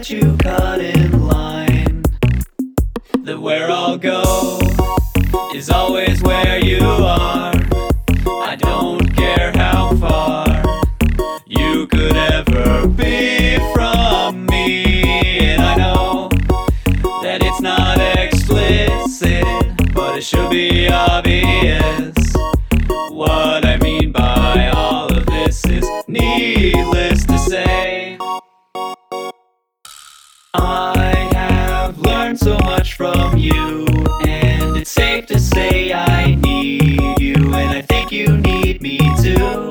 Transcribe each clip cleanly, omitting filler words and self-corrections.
that you cut in line. That where I'll go is always where you are. I don't care how far you could ever be from me. And I know that it's not explicit, but it should be obvious. What I mean by all of this is needless to say. I have learned so much from you, and it's safe to say I need you, and I think you need me too.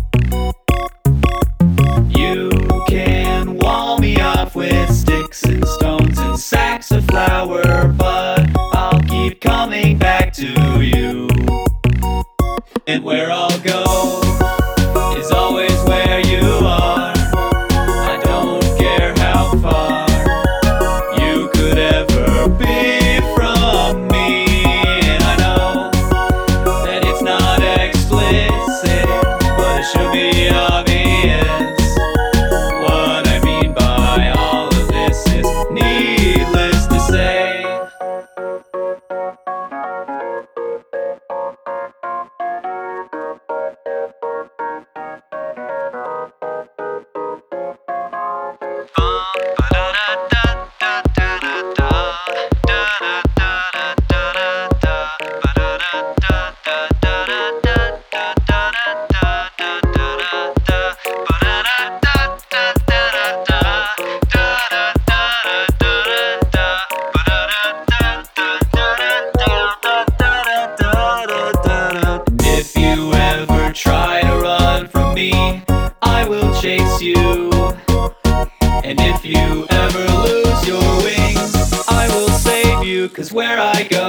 You can wall me off with sticks and stones and sacks of flour, but I'll keep coming back to you. And where I'll go is always where you are. I don't care how far you could ever be from me. And I know that it's not explicit, but it should be obvious. What I mean by all of this is needless to say. If you ever try to run from me, I will chase you. And if you ever lose your wings, I will save you. 'Cause where I go